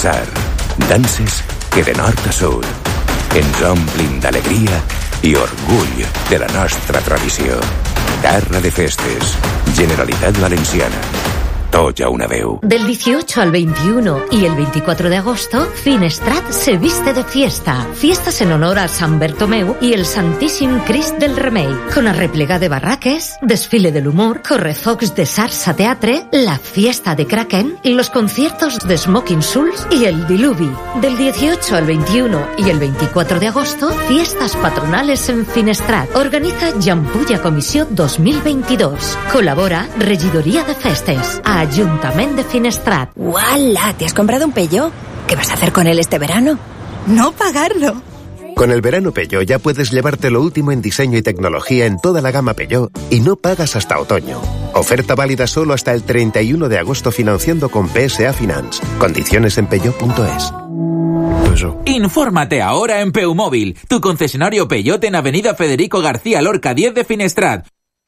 SAR. Danses que de nord a sud ens omplin d'alegria i orgull de la nostra tradició. Terra de festes, Generalitat Valenciana. Tots a una veu. Del 18 al 21 y el 24 de agosto, Finestrat se viste de fiesta. Fiestas en honor a Sant Bertomeu y el Santíssim Crist del Remei. Con arreplega de barraques, desfile del humor, correfocs de Sarsa Teatre, la fiesta de Kraken, los conciertos de Smoking Souls y el Diluvi. Del 18 al 21 y el 24 de agosto, fiestas patronales en Finestrat. Organiza Jampulla Comissió 2022. Colabora Regidoria de Festes. Ayuntamiento de Finestrat. ¡Wala! ¿Te has comprado un Peugeot? ¿Qué vas a hacer con él este verano? No pagarlo. Con el verano Peugeot ya puedes llevarte lo último en diseño y tecnología en toda la gama Peugeot y no pagas hasta otoño. Oferta válida solo hasta el 31 de agosto financiando con PSA Finance. Condiciones en peugeot.es. Infórmate ahora en Peumóvil, tu concesionario Peugeot en Avenida Federico García Lorca 10 de Finestrat.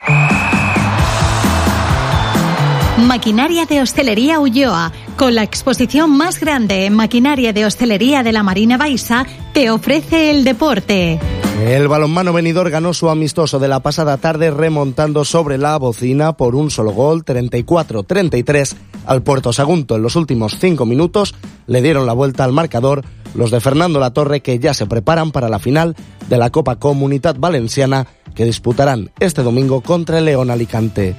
Maquinaria de Hostelería Ulloa, con la exposición más grande en maquinaria de hostelería de la Marina Baixa, te ofrece el deporte. El balonmano Benidorm ganó su amistoso de la pasada tarde remontando sobre la bocina por un solo gol, 34-33, al Puerto Sagunto. En los últimos 5 minutos le dieron la vuelta al marcador los de Fernando Latorre, que ya se preparan para la final de la Copa Comunitat Valenciana, que disputarán este domingo contra el León Alicante.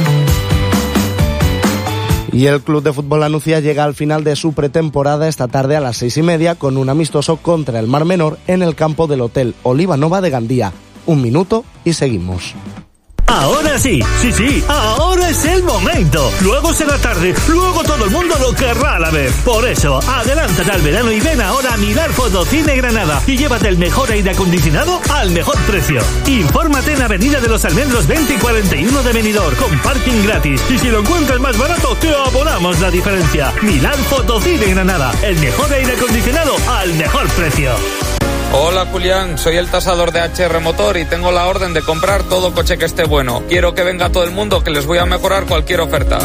Y el Club de Fútbol La Nucía llega al final de su pretemporada esta tarde a las 6:30 con un amistoso contra el Mar Menor en el campo del Hotel Olivanova de Gandía. 1 minuto y seguimos. Ahora sí, ahora es el momento. Luego será tarde, luego todo el mundo lo querrá a la vez. Por eso, adelántate al verano y ven ahora a Milar Fotocine Granada y llévate el mejor aire acondicionado al mejor precio. Infórmate en Avenida de los Almendros 20 y 41 de Benidorm, con parking gratis. Y si lo encuentras más barato, te abonamos la diferencia. Milar Fotocine Granada, el mejor aire acondicionado al mejor precio. Hola Julián, soy el tasador de HR Motor y tengo la orden de comprar todo coche que esté bueno. Quiero que venga todo el mundo, que les voy a mejorar cualquier oferta.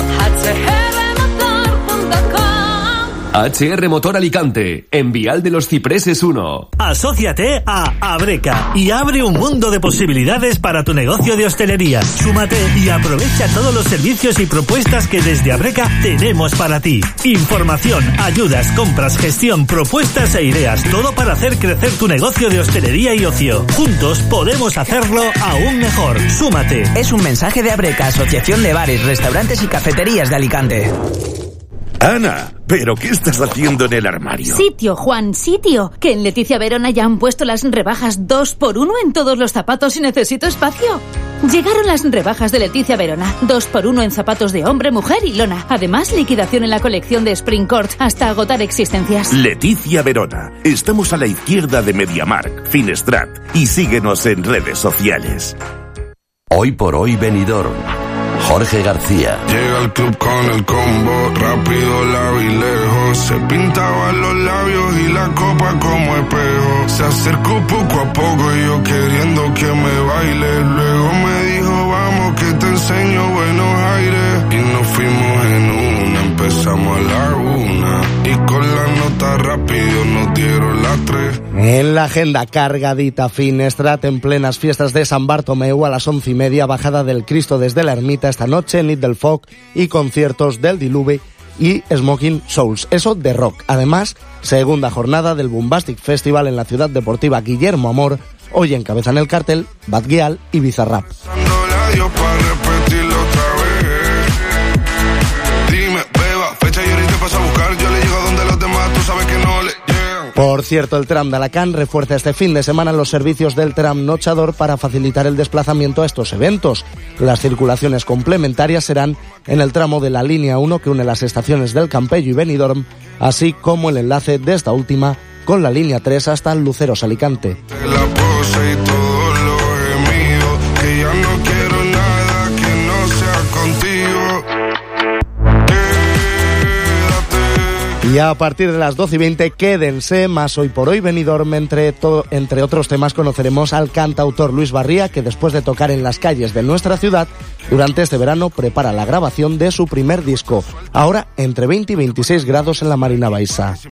HR Motor Alicante, en Vial de los Cipreses 1. Asóciate a Abreca y abre un mundo de posibilidades para tu negocio de hostelería. Súmate y aprovecha todos los servicios y propuestas que desde Abreca tenemos para ti. Información, ayudas, compras, gestión, propuestas e ideas. Todo para hacer crecer tu negocio de hostelería y ocio. Juntos podemos hacerlo aún mejor. Súmate. Es un mensaje de Abreca, Asociación de Bares, Restaurantes y Cafeterías de Alicante. Ana, ¿pero qué estás haciendo en el armario? Sitio, Juan, sitio. Que en Leticia Verona ya han puesto las rebajas 2x1 en todos los zapatos y necesito espacio. Llegaron las rebajas de Leticia Verona. 2x1 en zapatos de hombre, mujer y lona. Además, liquidación en la colección de Spring Court hasta agotar existencias. Leticia Verona. Estamos a la izquierda de MediaMarkt, Finestrat. Y síguenos en redes sociales. Hoy por hoy Benidorm. Jorge García. Llega al club con el combo, rápido, largo y lejos. Se pintaban los labios y la copa como espejo. Se acercó poco a poco y yo queriendo que me baile. Luego me dijo, vamos que te enseño buenos aires. Y nos fuimos en una, empezamos a la 1. Y con la nota rápido nos dieron las 3. En la agenda cargadita, Finestrat en plenas fiestas de San Bartomeu a las 11:30, bajada del Cristo desde la ermita esta noche, Nit del Foc y conciertos del Diluvi y Smoking Souls, eso de rock. Además, segunda jornada del Bombastic Festival en la ciudad deportiva Guillermo Amor. Hoy encabezan el cartel Bad Gyal y Bizarrap. Por cierto, el tram de Alacant refuerza este fin de semana los servicios del tram Nochador para facilitar el desplazamiento a estos eventos. Las circulaciones complementarias serán en el tramo de la línea 1 que une las estaciones del Campello y Benidorm, así como el enlace de esta última con la línea 3 hasta Luceros Alicante. Y a partir de las 12:20, quédense, más Hoy por Hoy Benidorm. Entre otros temas conoceremos al cantautor Luis Barría, que después de tocar en las calles de nuestra ciudad, durante este verano prepara la grabación de su primer disco. Ahora entre 20 y 26 grados en la Marina Baixa.